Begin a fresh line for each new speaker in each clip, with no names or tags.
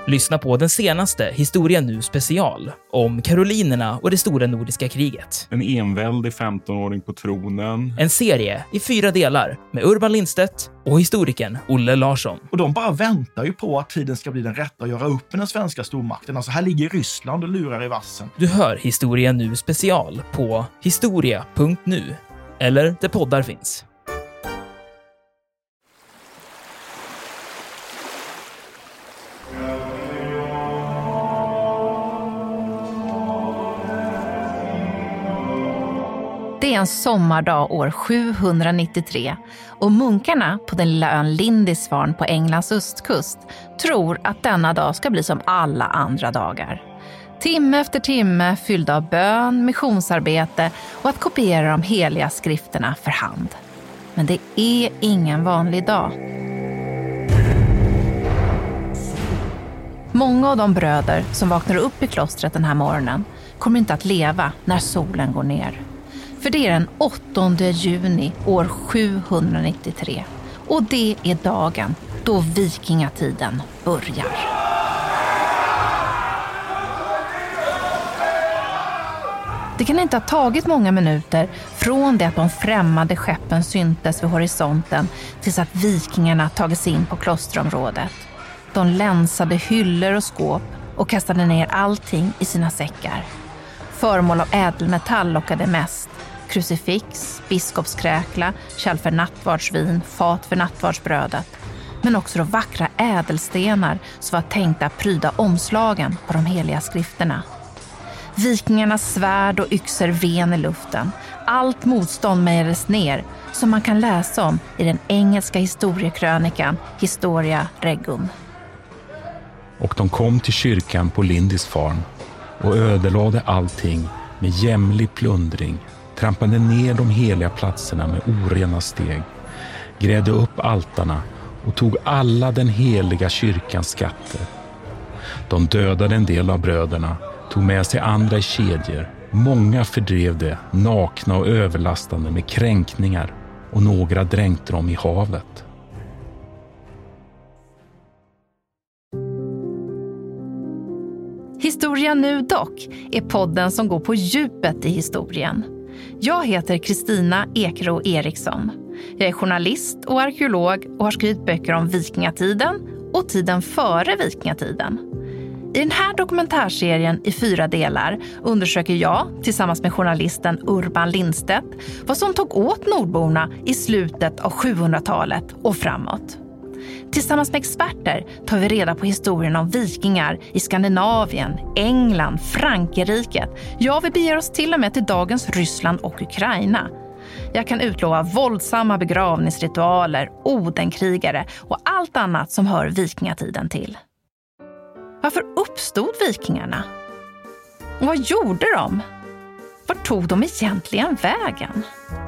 Lyssna på den senaste Historia Nu special om Karolinerna och det stora nordiska kriget.
En enväldig 15-åring på tronen.
En serie i 4 delar med Urban Lindstedt och historikern Olle Larsson.
Och de bara väntar ju på att tiden ska bli den rätta att göra upp med den svenska stormakten. Alltså här ligger Ryssland och lurar i vassen.
Du hör Historia Nu special på historia.nu eller där poddar finns.
Det är en sommardag år 793 och munkarna på den lilla ön Lindisfarne på Englands östkust tror att denna dag ska bli som alla andra dagar. Timme efter timme fyllda av bön, missionsarbete och att kopiera de heliga skrifterna för hand. Men det är ingen vanlig dag. Många av de bröder som vaknar upp i klostret den här morgonen kommer inte att leva när solen går ner. För det är den 8 juni år 793 och det är dagen då vikingatiden börjar. Det kan inte ha tagit många minuter från det att de främmande skeppen syntes vid horisonten tills att vikingarna tagit sig in på klosterområdet. De länsade hyllor och skåp och kastade ner allting i sina säckar. Föremål av ädelmetall lockade mest. Krucifix, biskopskräkla, kärl för nattvardsvin, fat för nattvardsbrödet. Men också de vackra ädelstenar som var tänkta att pryda omslagen på de heliga skrifterna. Vikingarnas svärd och yxor ven i luften. Allt motstånd mejades ner som man kan läsa om i den engelska historiekrönikan Historia Regum.
Och de kom till kyrkan på Lindisfarne och ödelade allting med jämlig plundring, trampade ner de heliga platserna med orena steg, grävde upp altarna och tog alla den heliga kyrkans skatter. De dödade en del av bröderna, tog med sig andra i kedjor. Många fördrev det nakna och överlastande med kränkningar och några dränkte dem i havet.
Historia Nu dock är podden som går på djupet i historien. Jag heter Kristina Ekro Eriksson. Jag är journalist och arkeolog och har skrivit böcker om vikingatiden och tiden före vikingatiden. I den här dokumentärserien i 4 delar undersöker jag tillsammans med journalisten Urban Lindstedt vad som tog åt nordborna i slutet av 700-talet och framåt. Tillsammans med experter tar vi reda på historien om vikingar i Skandinavien, England, Frankrike. Ja, vi beger oss till och med till dagens Ryssland och Ukraina. Jag kan utlova våldsamma begravningsritualer, odenkrigare och allt annat som hör vikingatiden till. Varför uppstod vikingarna? Och vad gjorde de? Vart tog de egentligen vägen?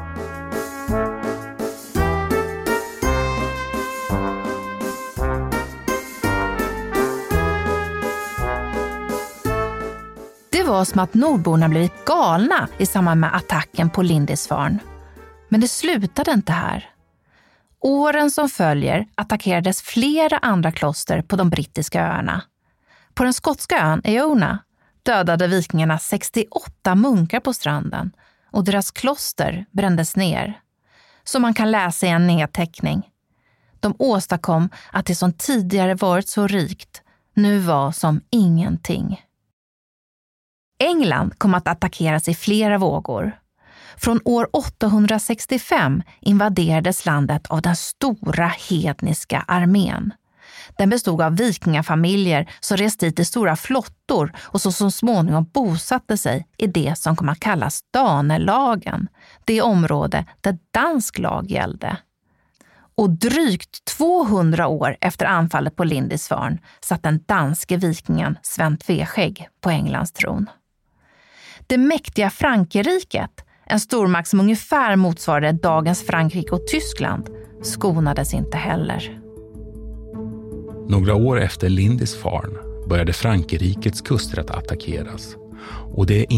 Det var som att nordborna blivit galna i samband med attacken på Lindisfarne. Men det slutade inte här. Åren som följer attackerades flera andra kloster på de brittiska öarna. På den skotska ön Iona dödade vikingarna 68 munkar på stranden och deras kloster brändes ner. Som man kan läsa i en nedteckning. De åstadkom att det som tidigare varit så rikt nu var som ingenting. England kom att attackeras i flera vågor. Från år 865 invaderades landet av den stora hedniska armén. Den bestod av vikingafamiljer som reste dit i stora flottor och så småningom bosatte sig i det som kom att kallas Danelagen, det område där dansk lag gällde. Och drygt 200 år efter anfallet på Lindisfarne satt den danske vikingen Sven Tveskägg på Englands tron. Det mäktiga Frankrriket, en stormakt som ungefär motsvarade dagens Frankrike och Tyskland, skonades inte heller.
Några år efter Lindisfarne började Frankrikets kuster att attackeras och det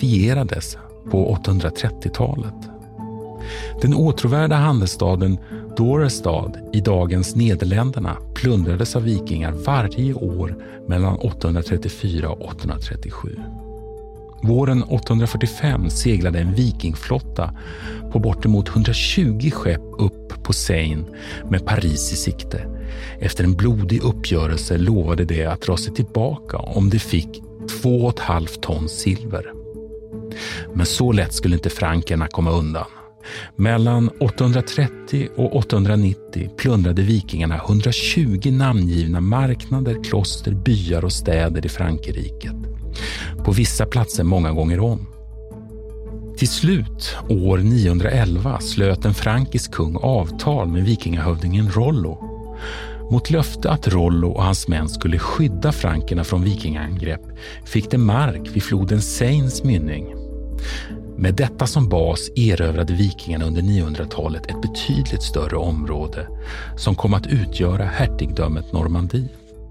intensifierades på 830-talet. Den åtråvärda handelsstaden Dorestad i dagens Nederländerna plundrades av vikingar varje år mellan 834 och 837. Våren 845 seglade en vikingflotta på bortemot 120 skepp upp på Seine med Paris i sikte. Efter en blodig uppgörelse lovade det att dra sig tillbaka om det fick 2,5 ton silver. Men så lätt skulle inte frankerna komma undan. Mellan 830 och 890 plundrade vikingarna 120 namngivna marknader, kloster, byar och städer i Frankrike. På vissa platser många gånger om. Till slut, år 911, slöt en frankisk kung avtal med vikingahövdingen Rollo. Mot löfte att Rollo och hans män skulle skydda frankerna från vikingaangrepp fick de mark vid floden Seines mynning. Med detta som bas erövrade vikingarna under 900-talet ett betydligt större område som kom att utgöra hertigdömet Normandie.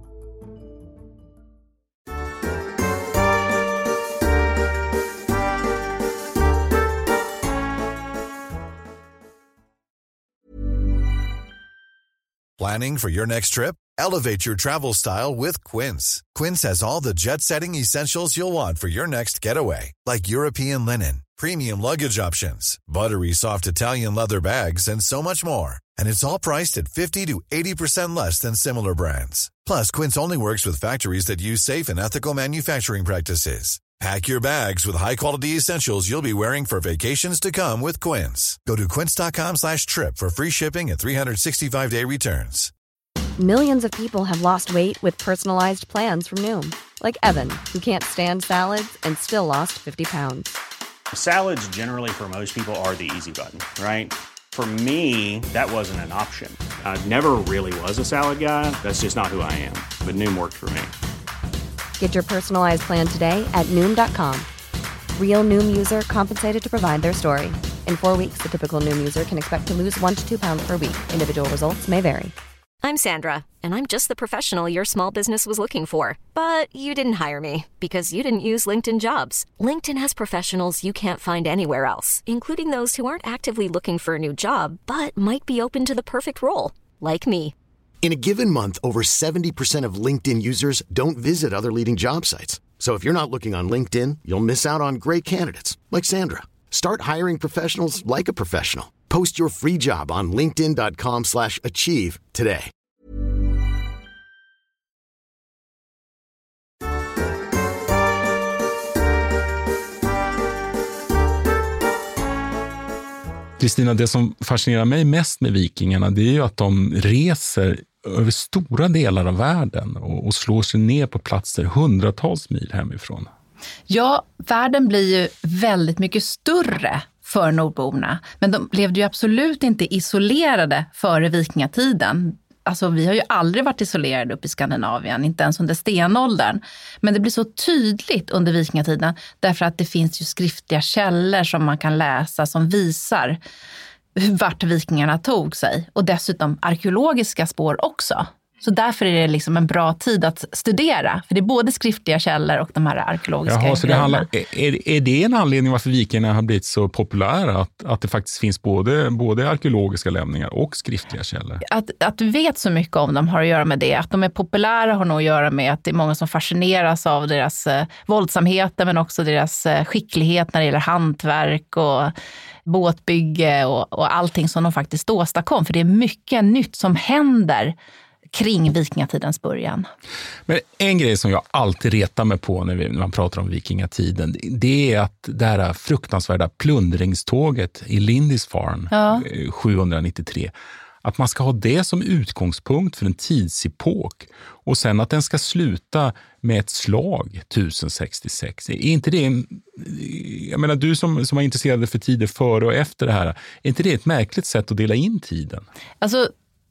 Planning for your next trip? Elevate your travel style with Quince. Quince has all the jet-setting essentials you'll want for your next getaway, like European linen, premium luggage options, buttery soft Italian leather bags, and so much more. And it's all priced at 50 to 80% less than similar brands. Plus, Quince only works with factories that use safe and ethical manufacturing practices. Pack your bags with high-quality essentials you'll be wearing for vacations to come with Quince. Go to quince.com/trip for free shipping and 365-day returns.
Millions of people have lost weight with personalized plans from Noom. Like Evan, who can't stand salads and still lost 50 pounds.
Salads generally for most people are the easy button, right? For me, that wasn't an option. I never really was a salad guy. That's just not who I am. But Noom worked for me.
Get your personalized plan today at Noom.com. Real Noom user compensated to provide their story. In 4 weeks, the typical Noom user can expect to lose 1 to 2 pounds per week. Individual results may vary.
I'm Sandra, and I'm just the professional your small business was looking for. But you didn't hire me because you didn't use LinkedIn Jobs. LinkedIn has professionals you can't find anywhere else, including those who aren't actively looking for a new job, but might be open to the perfect role, like me.
In a given month, over 70% of LinkedIn users don't visit other leading job sites. So if you're not looking on LinkedIn, you'll miss out on great candidates like Sandra. Start hiring professionals like a professional. Post your free job on linkedin.com/achieve today.
Kristina, det som fascinerar mig mest med vikingarna, det är ju att de reser över stora delar av världen och slår sig ner på platser hundratals mil hemifrån.
Ja, världen blir ju väldigt mycket större för nordborna. Men de levde ju absolut inte isolerade före vikingatiden. Alltså vi har ju aldrig varit isolerade uppe i Skandinavien, inte ens under stenåldern. Men det blir så tydligt under vikingatiden därför att det finns ju skriftliga källor som man kan läsa som visar vart vikingarna tog sig. Och dessutom arkeologiska spår också. Så därför är det liksom en bra tid att studera. För det är både skriftliga källor och de här arkeologiska grejerna.
Så det handlar, är det en anledning varför vikingarna har blivit så populära? Att det faktiskt finns både arkeologiska lämningar och skriftliga källor?
Att du vet så mycket om dem har att göra med det. Att de är populära har nog att göra med att det är många som fascineras av deras våldsamheter. Men också deras skicklighet när det gäller hantverk och båtbygge och allting som de faktiskt åstadkom. För det är mycket nytt som händer kring vikingatidens början.
Men en grej som jag alltid retar mig på när man pratar om vikingatiden, det är att det här fruktansvärda plundringståget i Lindisfarne 793, att man ska ha det som utgångspunkt för en tidsepok och sen att den ska sluta med ett slag 1066. Är inte det jag menar, du som var intresserad för tider före och efter det här, är inte det ett märkligt sätt att dela in tiden?
Alltså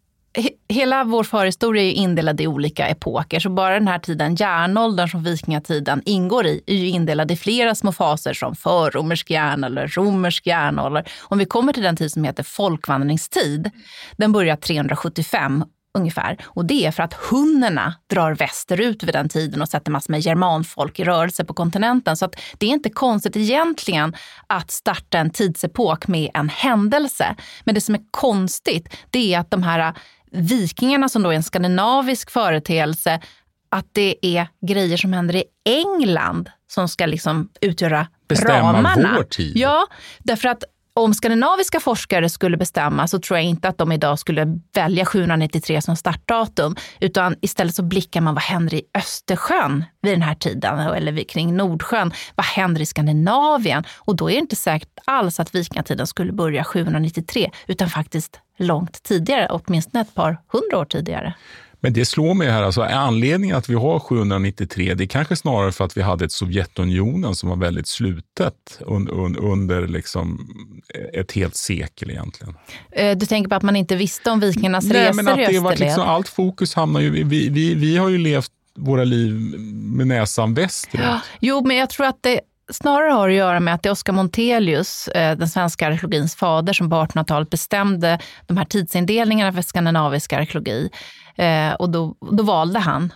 hela vår förhistoria är indelad i olika epoker. Så bara den här tiden, järnåldern som vikingatiden ingår i, är ju indelad i flera små faser som förromersk järnålder, romersk järnålder. Om vi kommer till den tid som heter folkvandringstid, den börjar 375 ungefär. Och det är för att hunnerna drar västerut vid den tiden och sätter massor med germanfolk i rörelse på kontinenten. Så att det är inte konstigt egentligen att starta en tidsepok med en händelse. Men det som är konstigt, det är att de här vikingarna som då är en skandinavisk företeelse, att det är grejer som händer i England som ska liksom utgöra ramarna.
Vår tid.
Ja, därför att om skandinaviska forskare skulle bestämma så tror jag inte att de idag skulle välja 793 som startdatum, utan istället så blickar man vad händer i Östersjön vid den här tiden eller kring Nordsjön. Vad händer i Skandinavien? Och då är det inte säkert alls att vikingatiden skulle börja 793 utan faktiskt långt tidigare, åtminstone ett par 100 år tidigare.
Men det slår mig här, alltså anledningen att vi har 793, det är kanske snarare för att vi hade ett Sovjetunionen som var väldigt slutet under liksom ett helt sekel egentligen.
Du tänker på att man inte visste om vikingarnas resor i österled?
Nej, men att det var liksom, allt fokus hamnar ju, vi har ju levt våra liv med näsan västerut.
Ja, jo, men jag tror att det snarare har att göra med att det är Oscar Montelius, den svenska arkeologins fader, som på 1800-talet bestämde de här tidsindelningarna för skandinavisk arkeologi. Och då valde han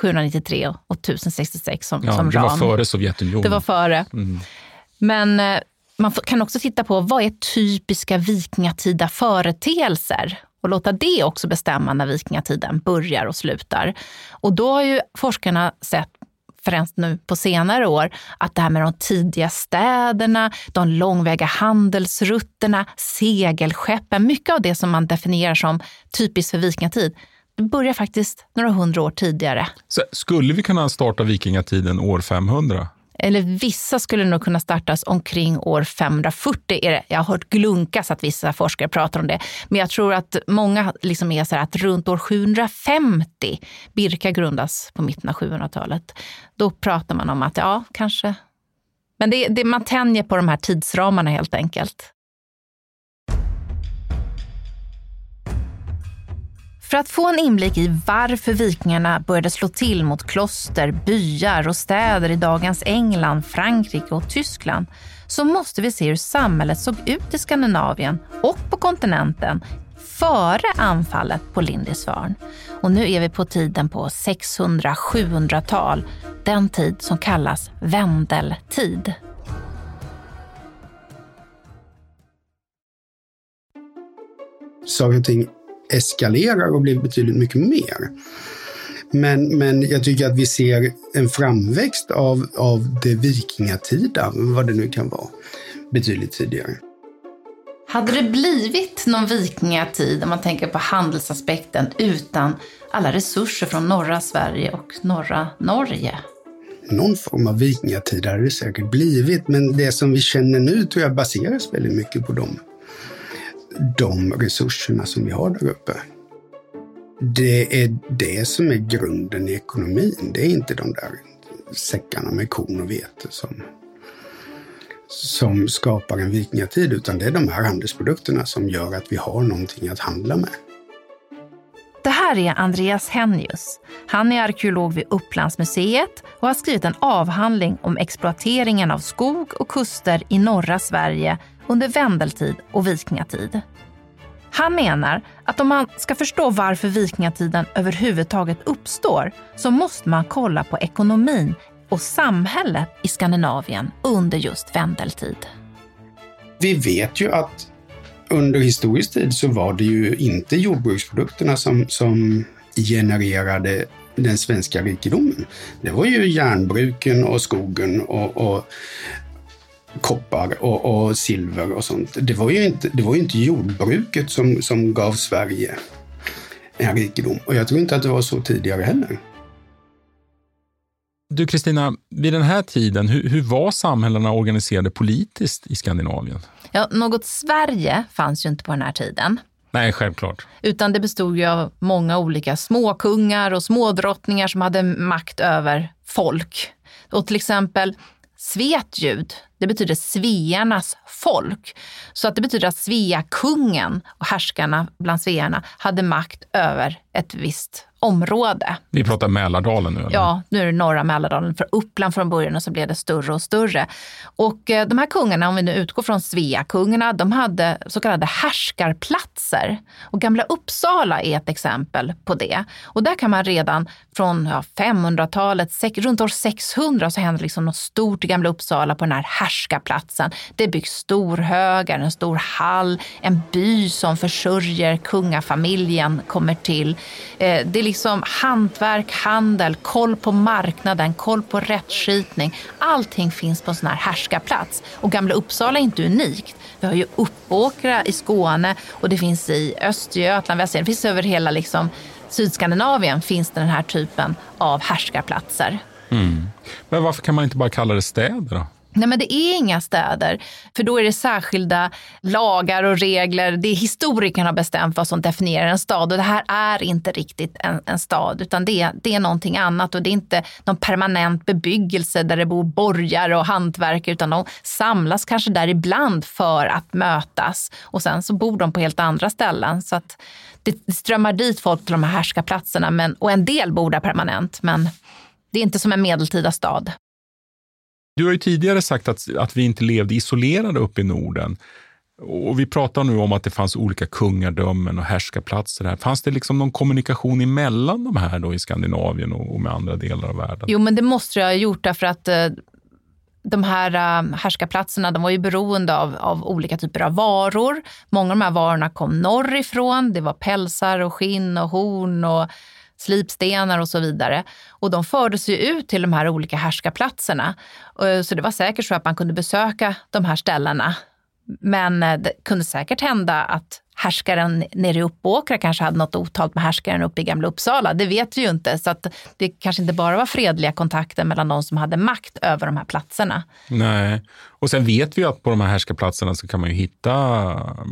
793 och 1066 som ram.
Det var före Sovjetunionen.
Det var före. Mm. Men man kan också titta på vad är typiska vikingatida företeelser och låta det också bestämma när vikingatiden börjar och slutar. Och då har ju forskarna sett, främst nu på senare år, att det här med de tidiga städerna, de långväga handelsrutterna, segelskeppen, mycket av det som man definierar som typiskt för vikingatid, det börjar faktiskt några 100 år tidigare.
Så skulle vi kunna starta vikingatiden år 500?
Eller vissa skulle nog kunna startas omkring år 540. Jag har hört glunkas att vissa forskare pratar om det. Men jag tror att många liksom är så här att runt år 750, Birka grundas på mitten av 700-talet. Då pratar man om att ja, kanske. Men man tänjer på de här tidsramarna helt enkelt. För att få en inblick i varför vikingarna började slå till mot kloster, byar och städer i dagens England, Frankrike och Tyskland så måste vi se hur samhället såg ut i Skandinavien och på kontinenten före anfallet på Lindisfarne. Och nu är vi på tiden på 600-700-tal, den tid som kallas vendeltid.
Saker och ting eskalerar och blir betydligt mycket mer. Men jag tycker att vi ser en framväxt av det vikingatida, vad det nu kan vara, betydligt tidigare.
Hade det blivit någon vikingatid, om man tänker på handelsaspekten, utan alla resurser från norra Sverige och norra Norge?
Någon form av vikingatid hade det säkert blivit, men det som vi känner nu tror jag baseras väldigt mycket på de resurserna som vi har där uppe. Det är det som är grunden i ekonomin. Det är inte de där säckarna med korn och vete som skapar en vikingatid, utan det är de här handelsprodukterna som gör att vi har någonting att handla med.
Det här är Andreas Hennius. Han är arkeolog vid Upplandsmuseet och har skrivit en avhandling om exploateringen av skog och kuster i norra Sverige under vendeltid och vikingatid. Han menar att om man ska förstå varför vikingatiden överhuvudtaget uppstår så måste man kolla på ekonomin och samhället i Skandinavien under just vendeltid.
Vi vet ju att under historisk tid så var det ju inte jordbruksprodukterna som genererade den svenska rikedomen. Det var ju järnbruken och skogen och koppar och silver och sånt. Det var ju inte jordbruket som gav Sverige en rikedom. Och jag tror inte att det var så tidigare heller.
Du Kristina, vid den här tiden, hur var samhällena organiserade politiskt i Skandinavien?
Ja, något Sverige fanns ju inte på den här tiden.
Nej, självklart.
Utan det bestod ju av många olika småkungar och smådrottningar som hade makt över folk. Och till exempel Svetljud, det betyder svearnas folk. Så att det betyder att Sveakungen och härskarna bland svearna hade makt över ett visst område.
Vi pratar Mälardalen nu, eller?
Ja, nu är det norra Mälardalen. För Uppland från början och så blev det större och större. Och de här kungarna, om vi nu utgår från Sveakungarna, de hade så kallade härskarplatser. Och Gamla Uppsala är ett exempel på det. Och där kan man redan från 500-talet, runt år 600 så händer liksom något stort i Gamla Uppsala på den här härskarplatsen. Det byggs storhögar, en stor hall, en by som försörjer kungafamiljen kommer till. Det är liksom hantverk, handel, koll på marknaden, koll på rättskipning. Allting finns på en sån här härskarplats. Och Gamla Uppsala är inte unikt. Vi har ju Uppåkra i Skåne och det finns i Östergötland, Västergötland. Det finns över hela liksom Sydskandinavien finns den här typen av härskarplatser.
Mm. Men varför kan man inte bara kalla det städer då?
Nej, men det är inga städer, för då är det särskilda lagar och regler. Det är historikerna har bestämt vad som definierar en stad och det här är inte riktigt en stad utan det är någonting annat och det är inte någon permanent bebyggelse där det bor borgare och hantverkare utan de samlas kanske där ibland för att mötas och sen så bor de på helt andra ställen så att det strömmar dit folk till de här härskarplatserna och en del bor där permanent men det är inte som en medeltida stad.
Du har ju tidigare sagt att vi inte levde isolerade uppe i Norden. Och vi pratar nu om att det fanns olika kungadömen och härskarplatser här. Fanns det liksom någon kommunikation emellan de här då i Skandinavien och med andra delar av världen?
Jo, men det måste jag ha gjort därför att de här härskarplatserna de var ju beroende av olika typer av varor. Många av de här varorna kom norrifrån. Det var pälsar och skinn och horn och slipstenar och så vidare. Och de fördes ju ut till de här olika härskarplatserna. Så det var säkert så att man kunde besöka de här ställena. Men det kunde säkert hända att härskaren nere i Uppåkra kanske hade något otalt med härskaren uppe i Gamla Uppsala. Det vet vi ju inte. Så att det kanske inte bara var fredliga kontakter mellan de som hade makt över de här platserna.
Nej. Och sen vet vi att på de här härskarplatserna så kan man ju hitta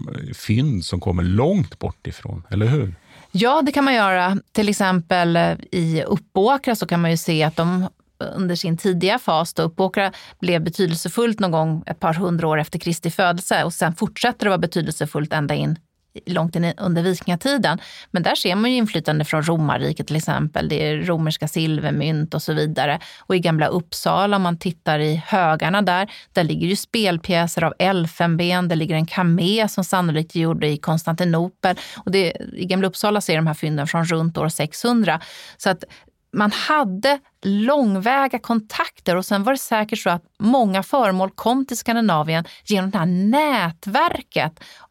fynd som kommer långt bort ifrån, eller hur?
Ja, det kan man göra. Till exempel i Uppåkra så kan man ju se att de under sin tidiga fas då Uppåkra blev betydelsefullt någon gång ett par hundra år efter Kristi födelse och sen fortsätter det vara betydelsefullt ända in långt in under vikingatiden. Men där ser man ju inflytande från romarriket till exempel. Det är romerska silvermynt och så vidare. Och i Gamla Uppsala, om man tittar i högarna där ligger ju spelpjäser av elfenben. Det ligger en kamé som sannolikt gjorde i Konstantinopel. Och i Gamla Uppsala ser de här fynden från runt år 600. Så att man hade långväga kontakter och sen var det säkert så att många föremål kom till Skandinavien genom det här nätverket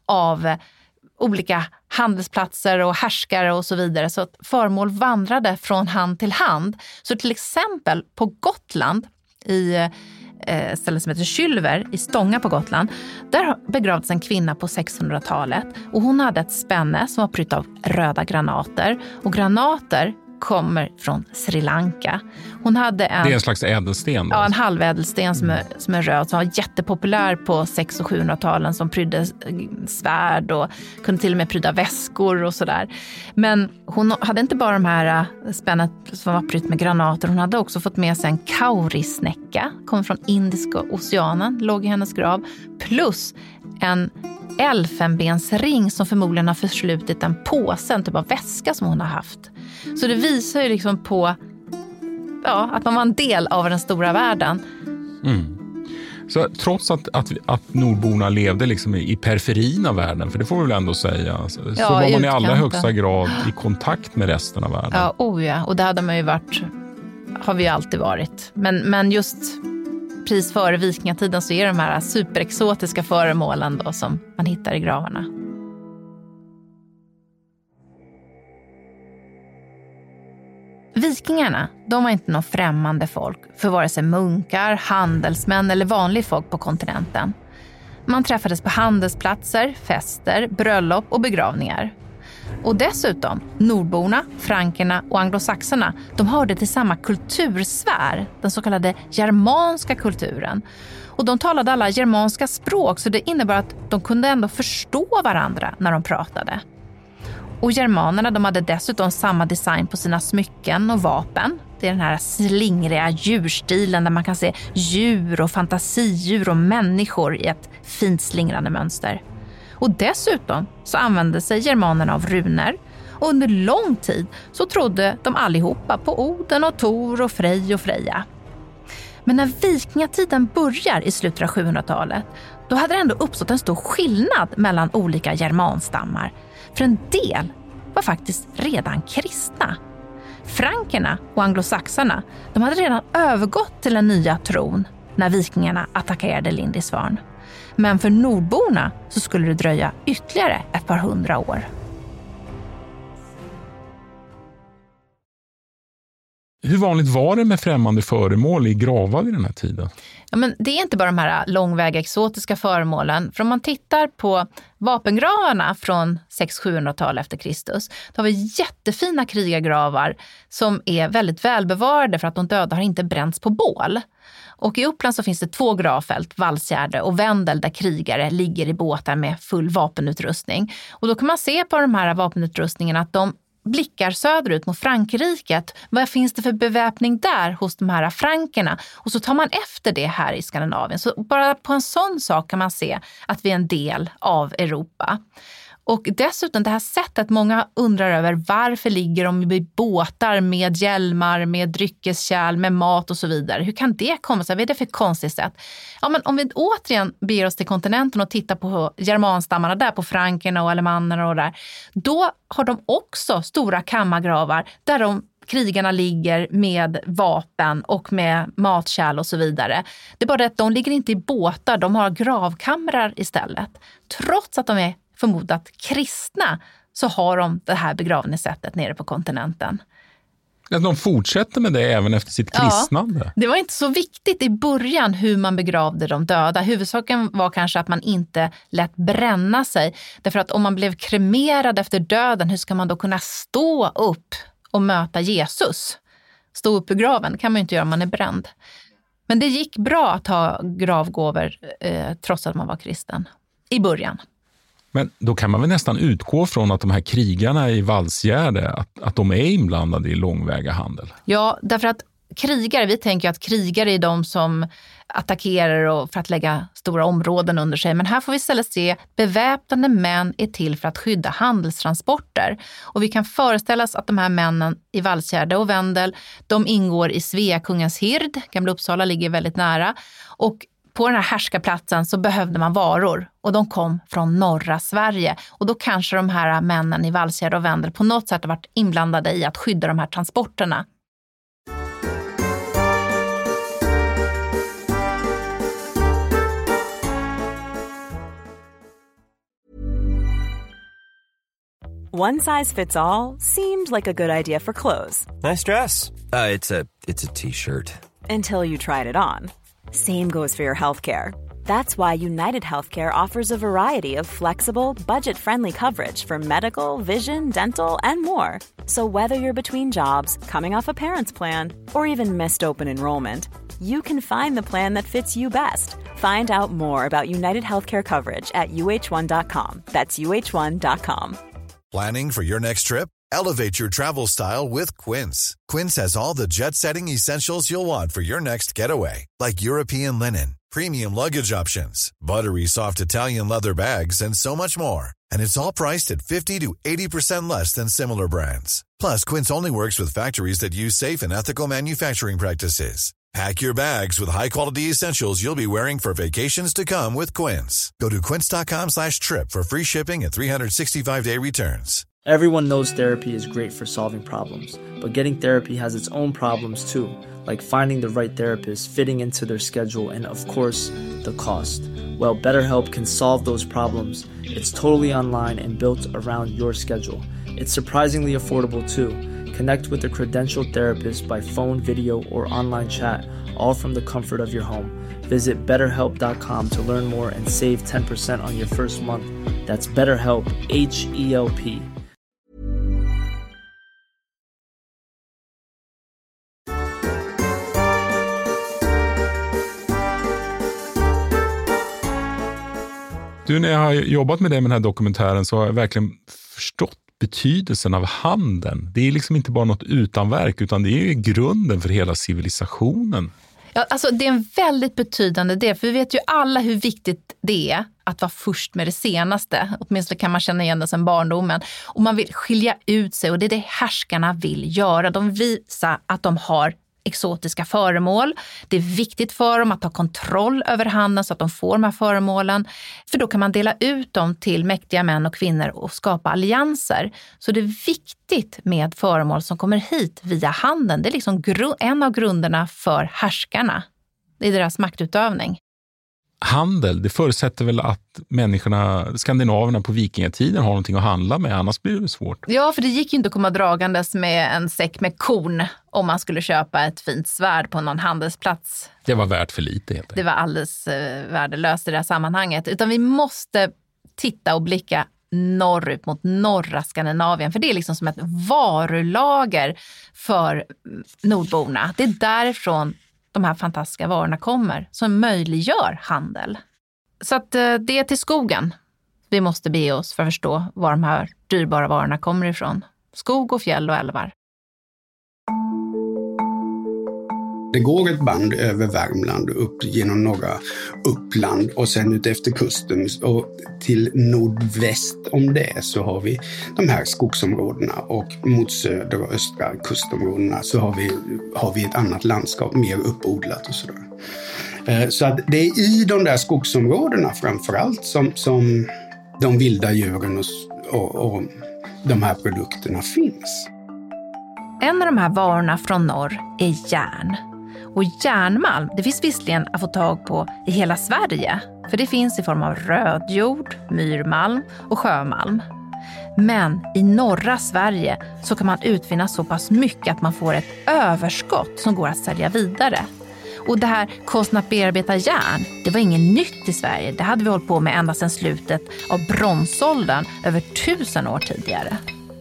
av olika handelsplatser och härskare och så vidare. Så att föremål vandrade från hand till hand. Så till exempel på Gotland i ett ställe som heter Kylver i Stånga på Gotland. Där begravdes en kvinna på 600-talet och hon hade ett spänne som var prytt av röda granater. Och granater kommer från Sri Lanka. Hon hade det
är en slags ädelsten? Då.
Ja, en halvädelsten som är röd som var jättepopulär på 600- och 700-talen som prydde svärd och kunde till och med pryda väskor och sådär. Men hon hade inte bara de här spännet som var prytt med granater. Hon hade också fått med sig en kaurisnäcka. Kommer från Indiska oceanen, låg i hennes grav. Plus en elfenbensring som förmodligen har förslutit en påse, en typ av väska som hon har haft. Så det visar ju liksom på att man var en del av den stora världen.
Mm. Så trots att nordborna levde liksom i periferin av världen, för det får vi väl ändå säga, så var man i allra högsta grad i kontakt med resten av världen.
Ja, och det hade man ju har vi alltid varit. Men just precis före vikingatiden så är de här superexotiska föremålen då som man hittar i gravarna. Vikingarna, de var inte någon främmande folk för vare sig munkar, handelsmän eller vanlig folk på kontinenten. Man träffades på handelsplatser, fester, bröllop och begravningar. Och dessutom, nordborna, frankerna och anglosaxerna, de hörde till samma kultursfär, den så kallade germanska kulturen. Och de talade alla germanska språk så det innebar att de kunde ändå förstå varandra när de pratade. Och germanerna, de hade dessutom samma design på sina smycken och vapen. i den här slingriga djurstilen där man kan se djur och fantasidjur och människor i ett fint slingrande mönster. Och dessutom så använde sig germanerna av runor, och under lång tid så trodde de allihopa på Oden och Tor och Frej och Freja. Men när vikingatiden börjar i slutet av 700-talet, då hade det ändå uppstått en stor skillnad mellan olika germanstammar. För en del var faktiskt redan kristna. Frankerna och anglosaxarna, de hade redan övergått till den nya tron när vikingarna attackerade Lindisfarne. Men för nordborna så skulle det dröja ytterligare ett par 100 år.
Hur vanligt var det med främmande föremål i gravar vid den här tiden?
Ja, men det är inte bara de här långväga exotiska föremålen. För om man tittar på vapengravarna från 600-700-tal efter Kristus, då har vi jättefina krigargravar som är väldigt välbevarade för att de döda har inte bränts på bål. Och i Uppland så finns det 2 gravfält, Valsgärde och Vendel, där krigare ligger i båtar med full vapenutrustning. Och då kan man se på de här vapenutrustningarna att de blickar söderut mot Frankrike. Vad finns det för beväpning där hos de här frankerna? Och så tar man efter det här i Skandinavien. Så bara på en sån sak kan man se att vi är en del av Europa. Och dessutom det här sättet, många undrar över varför ligger de i båtar med hjälmar, med dryckeskärl, med mat och så vidare. Hur kan det komma sig? Vad är det för konstigt sätt? Ja, men om vi återigen beger oss till kontinenten och tittar på germanstammarna där, på frankerna och alemannerna och där, då har de också stora kammargravar där krigarna ligger med vapen och med matkärl och så vidare. Det är bara att de ligger inte i båtar, de har gravkamrar istället. Trots att de är förmodat kristna så har de det här begravningssättet nere på kontinenten.
De fortsätter med det även efter sitt kristnande?
Ja, det var inte så viktigt i början hur man begravde de döda. Huvudsaken var kanske att man inte lät bränna sig. Därför att om man blev kremerad efter döden, hur ska man då kunna stå upp och möta Jesus? Stå upp i graven kan man ju inte göra om man är bränd. Men det gick bra att ha gravgåvor trots att man var kristen i början.
Men då kan man väl nästan utgå från att de här krigarna i Valsgärde, att de är inblandade i långväga handel? Ja,
därför att krigare, vi tänker att krigare är de som attackerar och för att lägga stora områden under sig. Men här får vi istället se att beväpnade män är till för att skydda handelstransporter. Och vi kan föreställa oss att de här männen i Valsgärde och Vendel, de ingår i Sveakungens hird. Gamla Uppsala ligger väldigt nära. Och på den här härskarplatsen så behövde man varor och de kom från norra Sverige. Och då kanske de här männen i Valsgärde och Vendel på något sätt har varit inblandade i att skydda de här transporterna.
One size fits all seemed like a good idea for clothes.
Nice dress. It's a t-shirt.
Until you tried it on. Same goes for your healthcare. That's why United Healthcare offers a variety of flexible, budget-friendly coverage for medical, vision, dental, and more. So whether you're between jobs, coming off a parent's plan, or even missed open enrollment, you can find the plan that fits you best. Find out more about United Healthcare coverage at uh1.com. That's uh1.com.
Planning for your next trip? Elevate your travel style with Quince. Quince has all the jet-setting essentials you'll want for your next getaway, like European linen, premium luggage options, buttery soft Italian leather bags, and so much more. And it's all priced at 50 to 80% less than similar brands. Plus, Quince only works with factories that use safe and ethical manufacturing practices. Pack your bags with high-quality essentials you'll be wearing for vacations to come with Quince. Go to quince.com/trip for free shipping and 365-day returns.
Everyone knows therapy is great for solving problems, but getting therapy has its own problems too, like finding the right therapist, fitting into their schedule, and of course, the cost. Well, BetterHelp can solve those problems. It's totally online and built around your schedule. It's surprisingly affordable too. Connect with a credentialed therapist by phone, video, or online chat, all from the comfort of your home. Visit BetterHelp.com to learn more and save 10% on your first month. That's BetterHelp, H-E-L-P.
Du, när jag har jobbat med det med den här dokumentären så har jag verkligen förstått betydelsen av handeln. Det är liksom inte bara något utanverk, utan det är ju grunden för hela civilisationen.
Ja, alltså det är en väldigt betydande del, för vi vet ju alla hur viktigt det är att vara först med det senaste. Åtminstone kan man känna igen det sedan barndomen. Och man vill skilja ut sig, och det är det härskarna vill göra. De visar att de har exotiska föremål. Det är viktigt för dem att ha kontroll över handeln så att de får de här föremålen. För då kan man dela ut dem till mäktiga män och kvinnor och skapa allianser. Så det är viktigt med föremål som kommer hit via handeln. Det är liksom en av grunderna för härskarna. Det är deras maktutövning.
Handel, det förutsätter väl att skandinaverna på vikingatiden har någonting att handla med, annars blir det svårt.
Ja, för det gick ju inte att komma dragandes med en säck med korn om man skulle köpa ett fint svärd på någon handelsplats.
Det var värt för lite helt enkelt.
Det var alldeles värdelöst i det här sammanhanget. Utan vi måste titta och blicka norrut mot norra Skandinavien. För det är liksom som ett varulager för nordborna. Det är därifrån de här fantastiska varorna kommer, som möjliggör handel. Så att det är till skogen vi måste be oss för att förstå var de här dyrbara varorna kommer ifrån. Skog och fjäll och älvar.
Det går ett band över Värmland upp genom norra Uppland och sen ut efter kusten, och till nordväst om det så har vi de här skogsområdena, och mot söder och östra kustområdena så har vi ett annat landskap, mer uppodlat och sådär. Så att det är i de där skogsområdena framförallt som de vilda djuren och de här produkterna finns.
En av de här varorna från norr är järn. Och järnmalm, det finns visserligen att få tag på i hela Sverige. För det finns i form av rödjord, myrmalm och sjömalm. Men i norra Sverige så kan man utvinna så pass mycket att man får ett överskott som går att sälja vidare. Och det här konsten att bearbeta järn, det var inget nytt i Sverige. Det hade vi hållit på med ända sedan slutet av bronsåldern, över 1000 år tidigare.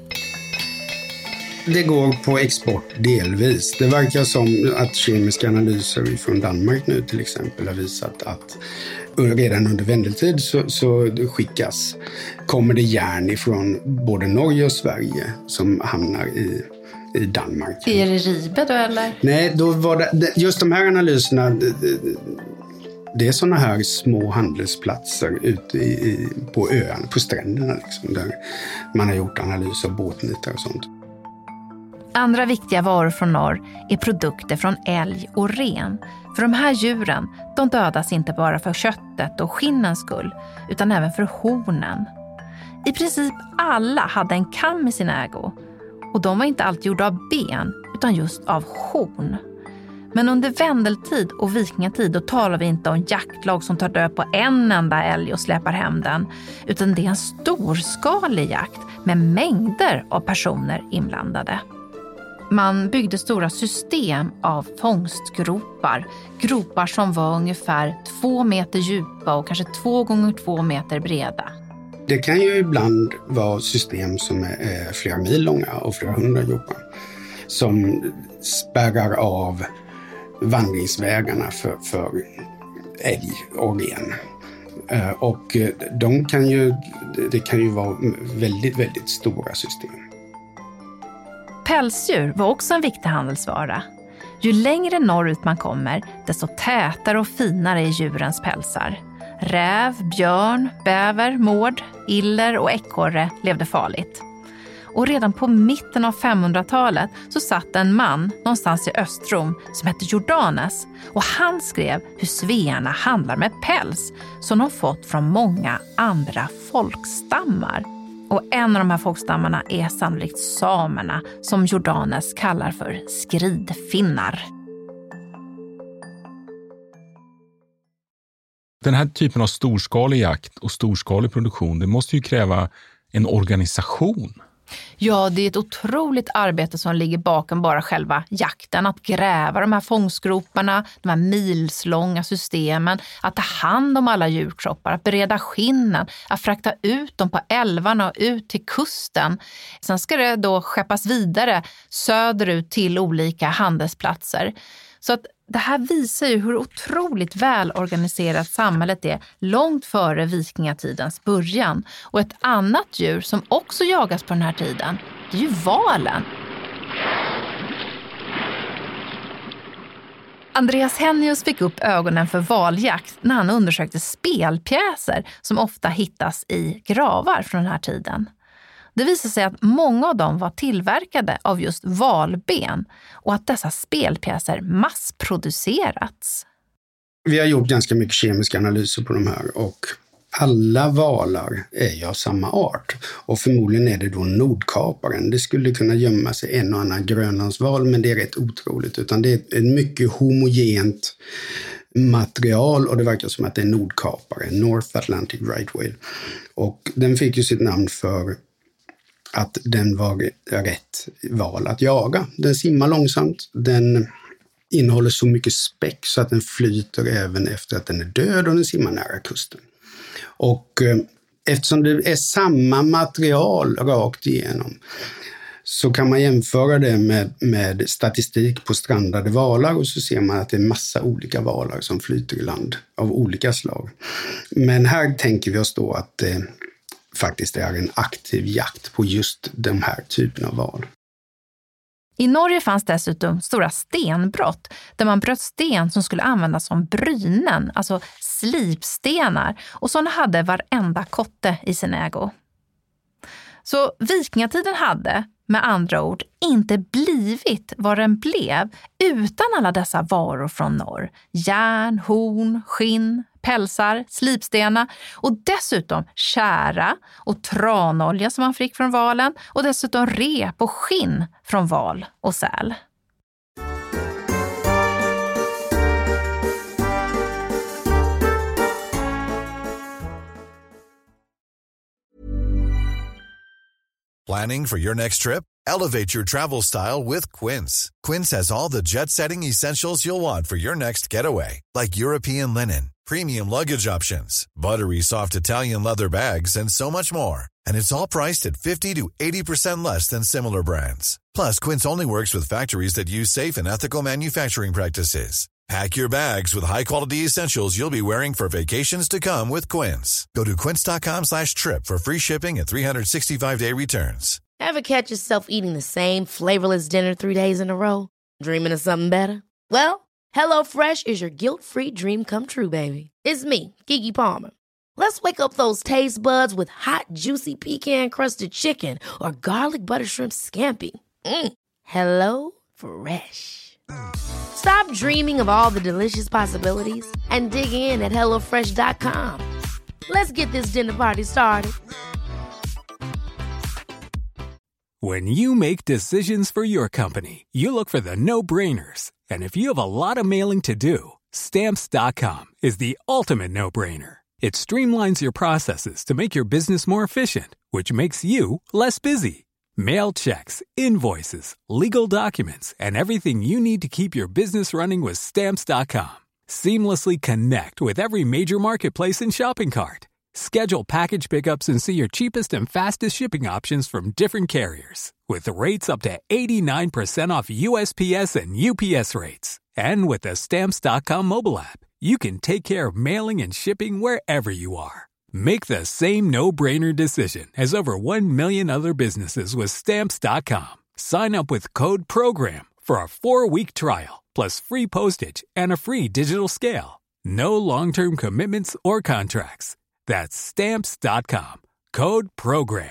Det går på export delvis. Det verkar som att kemiska analyser från Danmark nu till exempel har visat att redan under vändeltid så kommer det järn ifrån både Norge och Sverige som hamnar i Danmark.
Är det Ribe då eller?
Nej, då var det just de här analyserna. Det är såna här små handelsplatser ute på öarna, på stränderna liksom, där man har gjort analyser av båtnitar och sånt.
Andra viktiga varor från norr är produkter från älg och ren. För de här djuren, de dödas inte bara för köttet och skinnens skull, utan även för hornen. I princip alla hade en kam i sin ägo. Och de var inte alltid gjorda av ben, utan just av horn. Men under vändeltid och vikingatid då talar vi inte om jaktlag som tar död på en enda älg och släpar hem den. Utan det är en storskalig jakt med mängder av personer inblandade. Man byggde stora system av fångstgropar. Gropar som var ungefär 2 meter djupa och kanske 2 gånger 2 meter breda.
Det kan ju ibland vara system som är flera mil långa och flera 100 gropar. Som spärrar av vandringsvägarna för älg och ren. Och det kan ju vara väldigt, väldigt stora system.
Pälsdjur var också en viktig handelsvara. Ju längre norrut man kommer, desto tätare och finare är djurens pälsar. Räv, björn, bäver, mård, iller och ekorre levde farligt. Och redan på mitten av 500-talet så satt en man någonstans i Östrom som hette Jordanes. Och han skrev hur svearna handlar med päls som de fått från många andra folkstammar. Och en av de här folkstammarna är sannolikt samerna som Jordanes kallar för skridfinnar.
Den här typen av storskalig jakt och storskalig produktion, det måste ju kräva en organisation.
Ja, det är ett otroligt arbete som ligger bakom bara själva jakten. Att gräva de här fångstgroparna, de här milslånga systemen, att ta hand om alla djurkroppar, att bereda skinnen, att frakta ut dem på älvarna och ut till kusten. Sen ska det då skeppas vidare söderut till olika handelsplatser. Så att det här visar ju hur otroligt välorganiserat samhället är långt före vikingatidens början. Och ett annat djur som också jagas på den här tiden, det är ju valen. Andreas Hennius fick upp ögonen för valjakt när han undersökte spelpjäser som ofta hittas i gravar från den här tiden. Det visade sig att många av dem var tillverkade av just valben och att dessa spelpjäser massproducerats.
Vi har gjort ganska mycket kemiska analyser på de här och alla valar är ju av samma art. Och förmodligen är det då nordkaparen. Det skulle kunna gömma sig en och annan grönlandsval, men det är rätt otroligt. Utan det är ett mycket homogent material och det verkar som att det är nordkapare, North Atlantic Right Whale. Och den fick ju sitt namn för att den var rätt val att jaga. Den simmar långsamt, den innehåller så mycket späck så att den flyter även efter att den är död och den simmar nära kusten. Och eftersom det är samma material rakt igenom så kan man jämföra det med statistik på strandade valar och så ser man att det är massa olika valar som flyter i land av olika slag. Men här tänker vi oss då att det faktiskt är en aktiv jakt på just de här typen av val.
I Norge fanns dessutom stora stenbrott där man bröt sten som skulle användas som brynen, alltså slipstenar, och sådana hade varenda kotte i sin ägo. Så vikingatiden hade, med andra ord, inte blivit vad den blev utan alla dessa varor från norr. Järn, horn, skinn, pälsar, slipstenar och dessutom kära och tranolja som man fick från valen och dessutom rep och skinn från val och säl.
Planning for your next trip? Elevate your travel style with Quince. Quince has all the jet-setting essentials you'll want for your next getaway, like European linen, premium luggage options, buttery soft Italian leather bags, and so much more. And it's all priced at 50 to 80% less than similar brands. Plus, Quince only works with factories that use safe and ethical manufacturing practices. Pack your bags with high-quality essentials you'll be wearing for vacations to come with Quince. Go to quince.com/trip for free shipping and 365-day returns.
Ever catch yourself eating the same flavorless dinner 3 days in a row? Dreaming of something better? Well, HelloFresh is your guilt-free dream come true, baby. It's me, Keke Palmer. Let's wake up those taste buds with hot, juicy pecan-crusted chicken or garlic butter shrimp scampi. Hello Fresh. Stop dreaming of all the delicious possibilities and dig in at HelloFresh.com. Let's get this dinner party started.
When you make decisions for your company, you look for the no-brainers. And if you have a lot of mailing to do, Stamps.com is the ultimate no-brainer. It streamlines your processes to make your business more efficient, which makes you less busy. Mail checks, invoices, legal documents, and everything you need to keep your business running with Stamps.com. Seamlessly connect with every major marketplace and shopping cart. Schedule package pickups and see your cheapest and fastest shipping options from different carriers. With rates up to 89% off USPS and UPS rates. And with the Stamps.com mobile app, you can take care of mailing and shipping wherever you are. Make the same no-brainer decision as over 1 million other businesses with Stamps.com. Sign up with code PROGRAM for a 4-week trial, plus free postage and a free digital scale. No long-term commitments or contracts. That's Stamps.com. Code PROGRAM.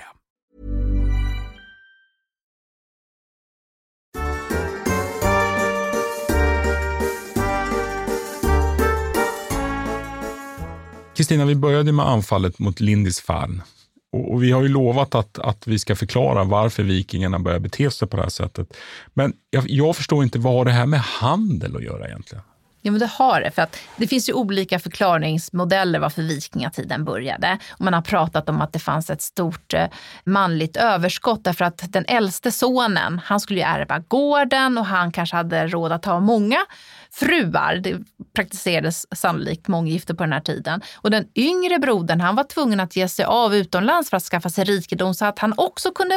Kristina, vi började med anfallet mot Lindisfarne. Och vi har ju lovat att vi ska förklara varför vikingarna börjar bete sig på det här sättet. Men jag förstår inte vad det här med handel att göra egentligen.
Ja, men det har det. För att det finns ju olika förklaringsmodeller varför vikingatiden började. Och man har pratat om att det fanns ett stort manligt överskott. Därför att den äldste sonen, han skulle ju ärva gården och han kanske hade råd att ha många fruar. Det praktiserades sannolikt månggifte på den här tiden. Och den yngre brodern, han var tvungen att ge sig av utomlands för att skaffa sig rikedom så att han också kunde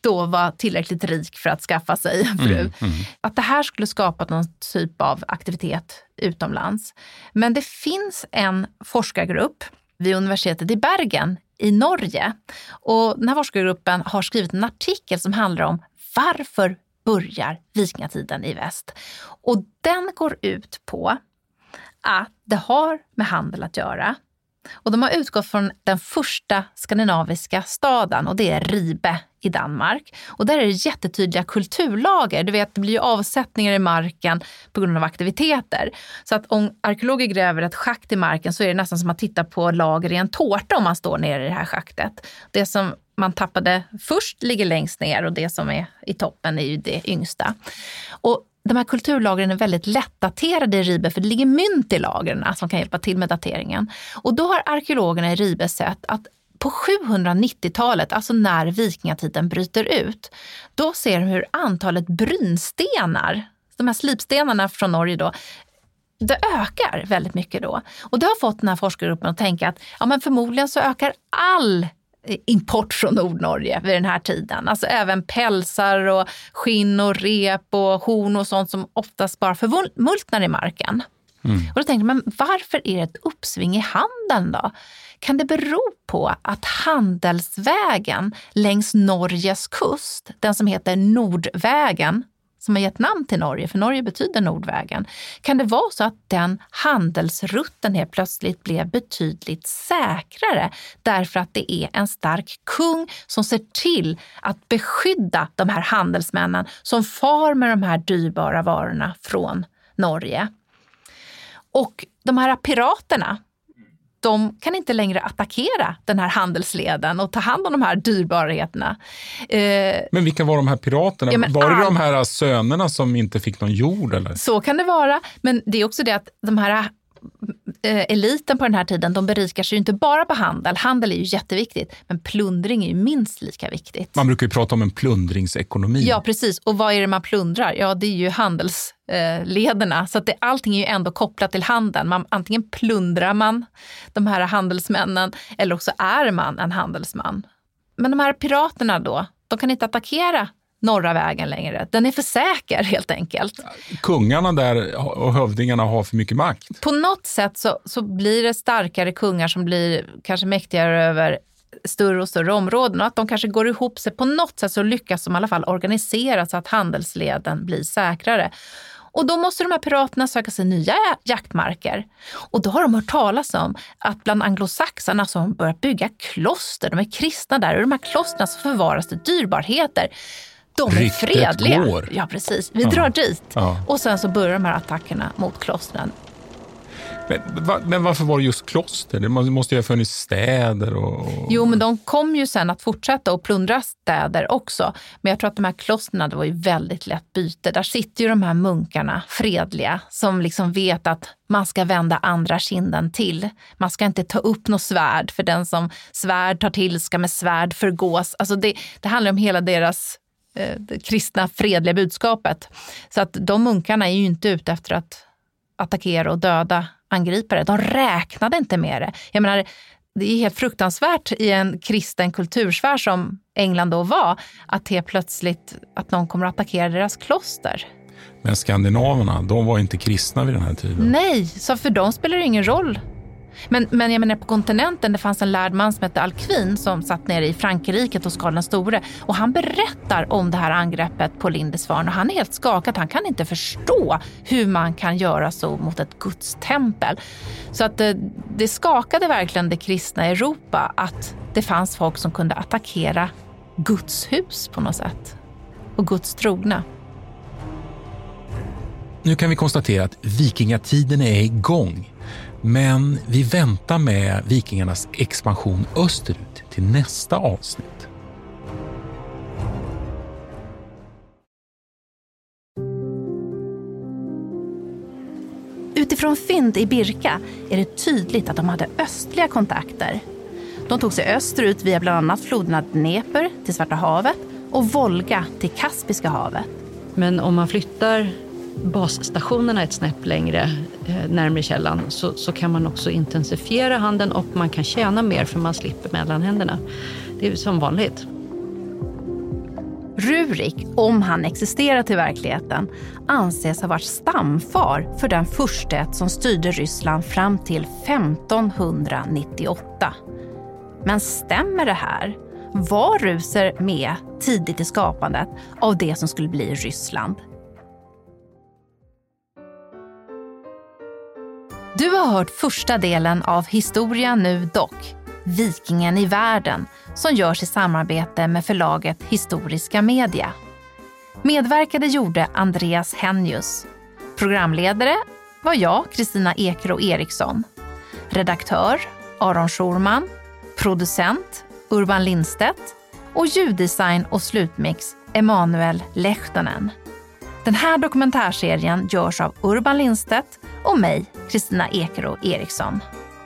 då var tillräckligt rik för att skaffa sig en fru. Att det här skulle skapa någon typ av aktivitet utomlands. Men det finns en forskargrupp vid universitetet i Bergen i Norge. Och den här forskargruppen har skrivit en artikel som handlar om varför börjar vikingatiden i väst. Och den går ut på att det har med handel att göra. Och de har utgått från den första skandinaviska staden och det är Ribe i Danmark. Och där är det jättetydliga kulturlager. Du vet, det blir ju avsättningar i marken på grund av aktiviteter. Så att om arkeologer gräver ett schakt i marken så är det nästan som att titta på lager i en tårta om man står nere i det här schaktet. Det som man tappade först ligger längst ner och det som är i toppen är ju det yngsta. Och de här kulturlagren är väldigt lättdaterade i Ribe för det ligger mynt i lagren som kan hjälpa till med dateringen. Och då har arkeologerna i Ribe sett att på 790-talet, alltså när vikingatiden bryter ut, då ser de hur antalet brynstenar, de här slipstenarna från Norge då, det ökar väldigt mycket då. Och det har fått den här forskargruppen att tänka att ja, men förmodligen så ökar all import från Nordnorge vid den här tiden. Alltså även pälsar och skinn och rep och horn och sånt som oftast bara förmultnar i marken. Och då tänkte man, varför är det ett uppsving i handeln då? Kan det bero på att handelsvägen längs Norges kust, den som heter Nordvägen, som har gett namn till Norge, för Norge betyder Nordvägen. Kan det vara så att den handelsrutten helt plötsligt blev betydligt säkrare därför att det är en stark kung som ser till att beskydda de här handelsmännen som far med de här dyrbara varorna från Norge? Och de här piraterna, de kan inte längre attackera den här handelsleden och ta hand om de här dyrbarheterna.
Men vilka var de här piraterna? Ja, var det de här sönerna som inte fick någon jord? Eller?
Så kan det vara. Men det är också det att de här eliten på den här tiden, de berikar sig ju inte bara på handel. Handel är ju jätteviktigt, men plundring är ju minst lika viktigt.
Man brukar ju prata om en plundringsekonomi.
Ja, precis. Och vad är det man plundrar? Ja, det är ju handelslederna. Så att allting är ju ändå kopplat till handeln. Antingen plundrar man de här handelsmännen eller också är man en handelsman. Men de här piraterna då, de kan inte attackera norra vägen längre. Den är för säker helt enkelt.
Kungarna där och hövdingarna har för mycket makt.
På något sätt så blir det starkare kungar som blir kanske mäktigare över större och större områden och att de kanske går ihop sig. På något sätt så lyckas de i alla fall organisera så att handelsleden blir säkrare. Och då måste de här piraterna söka sig nya jaktmarker. Och då har de hört talas om att bland anglosaxarna så har de börjat bygga kloster. De är kristna där och de här klosterna så förvaras det dyrbarheter. De är fredliga.
Går.
Ja, precis. Vi drar dit. Ja. Och sen så börjar de här attackerna mot klostren.
Men varför var det just kloster? Det måste ju ha funnits städer och...
Jo, men de kom ju sen att fortsätta och plundra städer också. Men jag tror att de här klosterna, det var ju väldigt lätt byte. Där sitter ju de här munkarna fredliga som liksom vet att man ska vända andra kinden till. Man ska inte ta upp något svärd, för den som svärd tar till ska med svärd förgås. Alltså det handlar om hela deras det kristna fredliga budskapet. Så att de munkarna är ju inte ute efter att attackera och döda angripare. De räknade inte med det. Jag menar, det är helt fruktansvärt i en kristen kultursfär som England då var, att helt plötsligt att någon kommer att attackera deras kloster.
Men skandinaverna, de var inte kristna vid den här tiden.
Nej, så för dem spelar det ingen roll. Men jag menar, på kontinenten det fanns en lärd man som hette Alcuin som satt nere i Frankrike hos Karl den store. Och han berättar om det här angreppet på Lindisfarne och han är helt skakad. Han kan inte förstå hur man kan göra så mot ett gudstempel. Så att det skakade verkligen det kristna Europa att det fanns folk som kunde attackera Guds hus på något sätt. Och Guds trogna.
Nu kan vi konstatera att vikingatiden är igång. Men vi väntar med vikingarnas expansion österut till nästa avsnitt.
Utifrån fynd i Birka är det tydligt att de hade östliga kontakter. De tog sig österut via bland annat floderna Dnepr till Svarta havet och Volga till Kaspiska havet.
Men om man flyttar basstationerna ett snäpp längre närmare källan så kan man också intensifiera handeln och man kan tjäna mer för man slipper mellanhänderna. Det är som vanligt.
Rurik, om han existerat i verkligheten, anses ha varit stamfar för den furstet som styrde Ryssland fram till 1598. Men stämmer det här? Var Ruser med tidigt i skapandet av det som skulle bli Ryssland? Du har hört första delen av Historia nu dock, Vikingen i världen, som görs i samarbete med förlaget Historiska Media. Medverkade gjorde Andreas Hennius. Programledare var jag, Kristina Ekro Eriksson. Redaktör Aron Schorman. Producent Urban Lindstedt. Och ljuddesign och slutmix Emanuel Lehtonen. Den här dokumentärserien görs av Urban Lindstedt och mig, Kristina Ekro Eriksson.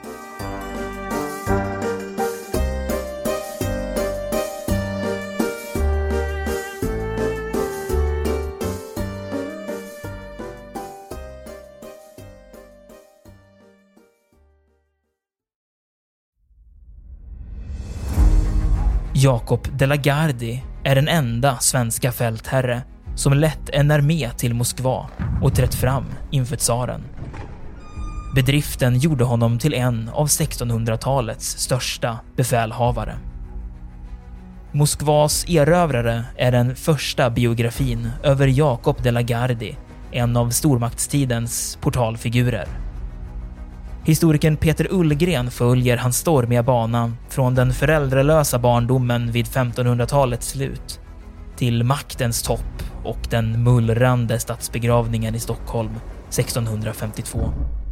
Jacob de la Gardie är den enda svenska fältherre som lett en armé till Moskva och trätt fram inför tsaren. Bedriften gjorde honom till en av 1600-talets största befälhavare. Moskvas erövrare är den första biografin över Jacob de la Gardie, en av stormaktstidens portalfigurer. Historikern Peter Ullgren följer hans stormiga bana från den föräldralösa barndomen vid 1500-talets slut till maktens topp och den mullrande statsbegravningen i Stockholm 1652.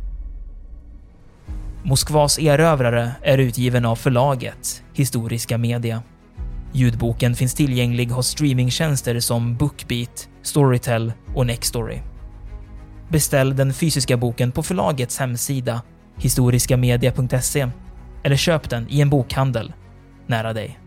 Moskvas erövrare är utgiven av förlaget Historiska Media. Ljudboken finns tillgänglig hos streamingtjänster som Bookbeat, Storytel och Nextory. Beställ den fysiska boken på förlagets hemsida historiskamedia.se eller köp den i en bokhandel nära dig.